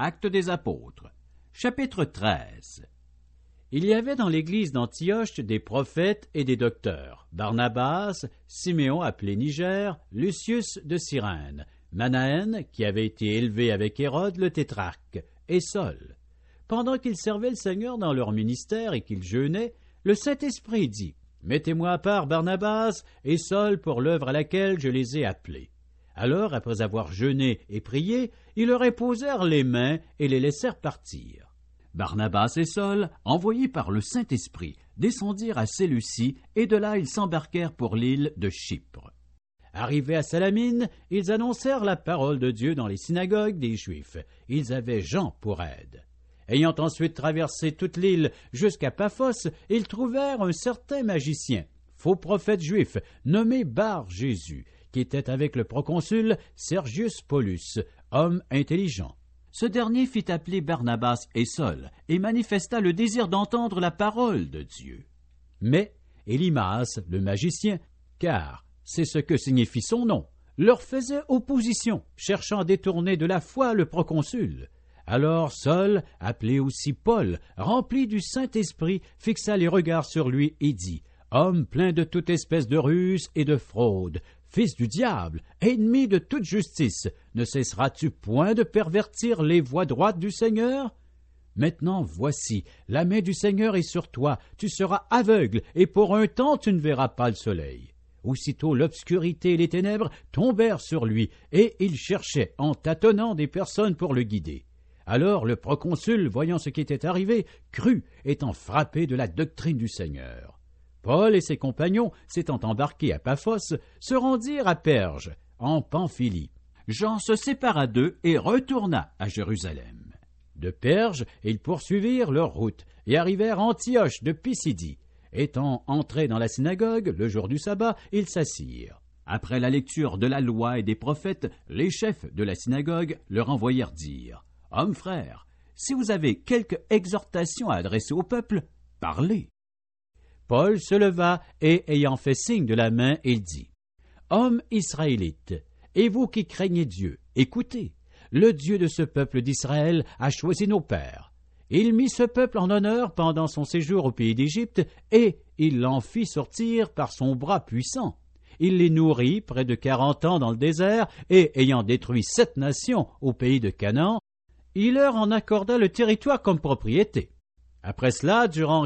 Actes des apôtres, chapitre 13. Il y avait dans l'église d'Antioche des prophètes et des docteurs, Barnabas, Siméon appelé Niger, Lucius de Cyrène, Manaën, qui avait été élevé avec Hérode le tétrarque, et Saul. Pendant qu'ils servaient le Seigneur dans leur ministère et qu'ils jeûnaient, le Saint-Esprit dit, « Mettez-moi à part Barnabas et Saul pour l'œuvre à laquelle je les ai appelés. » Alors, après avoir jeûné et prié, ils leur imposèrent les mains et les laissèrent partir. Barnabas et Saul, envoyés par le Saint-Esprit, descendirent à Séleucie, et de là ils s'embarquèrent pour l'île de Chypre. Arrivés à Salamine, ils annoncèrent la parole de Dieu dans les synagogues des Juifs. Ils avaient Jean pour aide. Ayant ensuite traversé toute l'île jusqu'à Paphos, ils trouvèrent un certain magicien, faux prophète juif, nommé Bar-Jésus, qui était avec le proconsul Sergius Paulus, homme intelligent. Ce dernier fit appeler Barnabas et Saul, et manifesta le désir d'entendre la parole de Dieu. Mais Élymas, le magicien, car c'est ce que signifie son nom, leur faisait opposition, cherchant à détourner de la foi le proconsul. Alors Saul, appelé aussi Paul, rempli du Saint-Esprit, fixa les regards sur lui et dit, « Homme plein de toute espèce de ruse et de fraude, fils du diable, ennemi de toute justice, ne cesseras-tu point de pervertir les voies droites du Seigneur? Maintenant voici, la main du Seigneur est sur toi, tu seras aveugle, et pour un temps tu ne verras pas le soleil. » Aussitôt l'obscurité et les ténèbres tombèrent sur lui, et il cherchait, en tâtonnant, des personnes pour le guider. Alors le proconsul, voyant ce qui était arrivé, crut, étant frappé de la doctrine du Seigneur. Paul et ses compagnons, s'étant embarqués à Paphos, se rendirent à Perge, en Pamphylie. Jean se sépara d'eux et retourna à Jérusalem. De Perge, ils poursuivirent leur route et arrivèrent à Antioche de Pisidie. Étant entrés dans la synagogue, le jour du sabbat, ils s'assirent. Après la lecture de la loi et des prophètes, les chefs de la synagogue leur envoyèrent dire, « Hommes frères, si vous avez quelque exhortation à adresser au peuple, parlez. » Paul se leva et, ayant fait signe de la main, il dit, « Hommes israélites, et vous qui craignez Dieu, écoutez, le Dieu de ce peuple d'Israël a choisi nos pères. Il mit ce peuple en honneur pendant son séjour au pays d'Égypte, et il l'en fit sortir par son bras puissant. Il les nourrit près de 40 ans dans le désert, et ayant détruit 7 nations au pays de Canaan, il leur en accorda le territoire comme propriété. Après cela, durant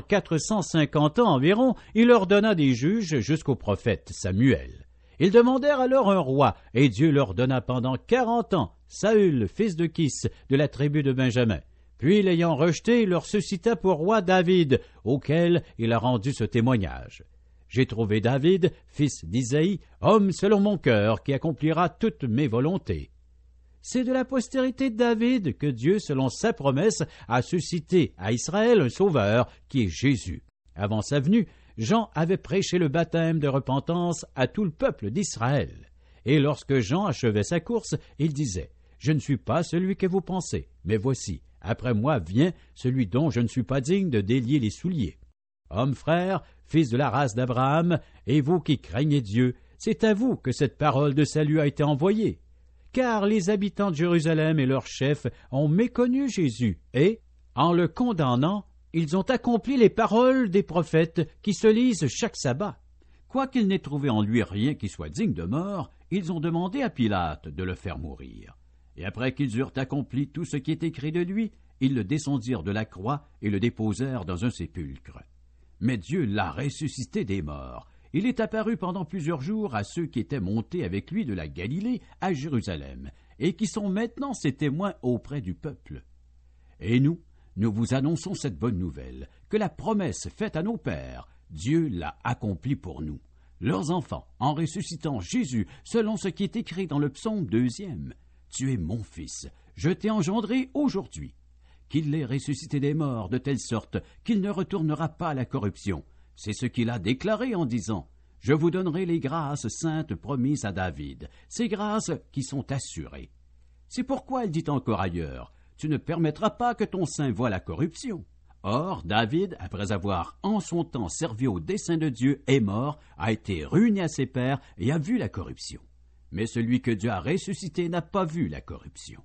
450 ans environ, il leur donna des juges jusqu'au prophète Samuel. Ils demandèrent alors un roi, et Dieu leur donna pendant 40 ans Saül, fils de Kis, de la tribu de Benjamin. Puis, l'ayant rejeté, il leur suscita pour roi David, auquel il a rendu ce témoignage. J'ai trouvé David, fils d'Isaïe, homme selon mon cœur, qui accomplira toutes mes volontés. C'est de la postérité de David que Dieu, selon sa promesse, a suscité à Israël un sauveur, qui est Jésus. Avant sa venue, Jean avait prêché le baptême de repentance à tout le peuple d'Israël. Et lorsque Jean achevait sa course, il disait, « Je ne suis pas celui que vous pensez, mais voici, après moi vient celui dont je ne suis pas digne de délier les souliers. Hommes frères, fils de la race d'Abraham, et vous qui craignez Dieu, c'est à vous que cette parole de salut a été envoyée. Car les habitants de Jérusalem et leurs chefs ont méconnu Jésus, et, en le condamnant, ils ont accompli les paroles des prophètes qui se lisent chaque sabbat. Quoiqu'ils n'aient trouvé en lui rien qui soit digne de mort, ils ont demandé à Pilate de le faire mourir. Et après qu'ils eurent accompli tout ce qui est écrit de lui, ils le descendirent de la croix et le déposèrent dans un sépulcre. Mais Dieu l'a ressuscité des morts. Il est apparu pendant plusieurs jours à ceux qui étaient montés avec lui de la Galilée à Jérusalem, et qui sont maintenant ses témoins auprès du peuple. Et nous vous annonçons cette bonne nouvelle, que la promesse faite à nos pères, Dieu l'a accomplie pour nous, leurs enfants, en ressuscitant Jésus, selon ce qui est écrit dans le psaume 2e. Tu es mon fils, je t'ai engendré aujourd'hui. Qu'il l'ait ressuscité des morts, de telle sorte qu'il ne retournera pas à la corruption. C'est ce qu'il a déclaré en disant « Je vous donnerai les grâces saintes promises à David, ces grâces qui sont assurées. » C'est pourquoi il dit encore ailleurs « Tu ne permettras pas que ton sein voie la corruption. » Or, David, après avoir en son temps servi au dessein de Dieu, est mort, a été ruiné à ses pères et a vu la corruption. Mais celui que Dieu a ressuscité n'a pas vu la corruption.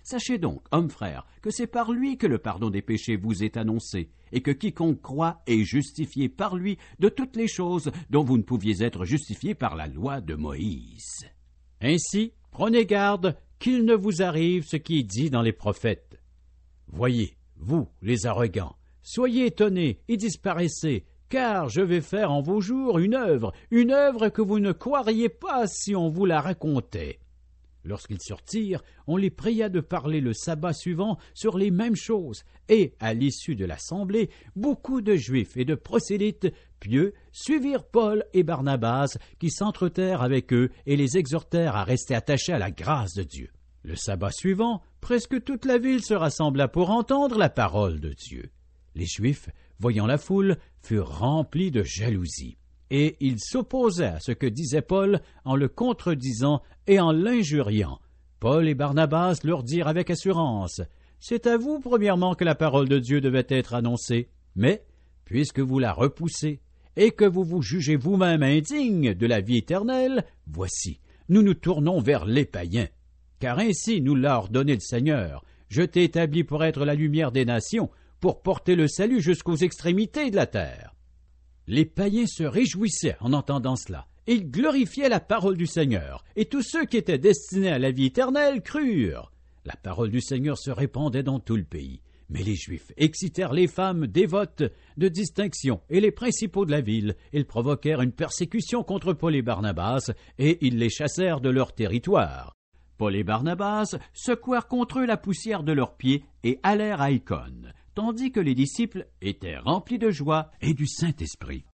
Sachez donc, hommes frères, que c'est par lui que le pardon des péchés vous est annoncé, et que quiconque croit est justifié par lui de toutes les choses dont vous ne pouviez être justifiés par la loi de Moïse. Ainsi, prenez garde qu'il ne vous arrive ce qui est dit dans les prophètes. Voyez, vous, les arrogants, soyez étonnés et disparaissez, car je vais faire en vos jours une œuvre que vous ne croiriez pas si on vous la racontait. Lorsqu'ils sortirent, on les pria de parler le sabbat suivant sur les mêmes choses, et, à l'issue de l'assemblée, beaucoup de Juifs et de prosélytes pieux suivirent Paul et Barnabas, qui s'entretèrent avec eux et les exhortèrent à rester attachés à la grâce de Dieu. Le sabbat suivant, presque toute la ville se rassembla pour entendre la parole de Dieu. Les Juifs, voyant la foule, furent remplis de jalousie. Et ils s'opposaient à ce que disait Paul en le contredisant et en l'injuriant. Paul et Barnabas leur dirent avec assurance, « C'est à vous, premièrement, que la parole de Dieu devait être annoncée. Mais, puisque vous la repoussez, et que vous vous jugez vous-même indigne de la vie éternelle, voici, nous nous tournons vers les païens. Car ainsi nous l'a ordonné le Seigneur. Je t'ai établi pour être la lumière des nations, pour porter le salut jusqu'aux extrémités de la terre. » Les païens se réjouissaient en entendant cela. Ils glorifiaient la parole du Seigneur, et tous ceux qui étaient destinés à la vie éternelle crurent. La parole du Seigneur se répandait dans tout le pays. Mais les Juifs excitèrent les femmes dévotes de distinction et les principaux de la ville. Ils provoquèrent une persécution contre Paul et Barnabas, et ils les chassèrent de leur territoire. Paul et Barnabas secouèrent contre eux la poussière de leurs pieds et allèrent à Icône, tandis que les disciples étaient remplis de joie et du Saint-Esprit.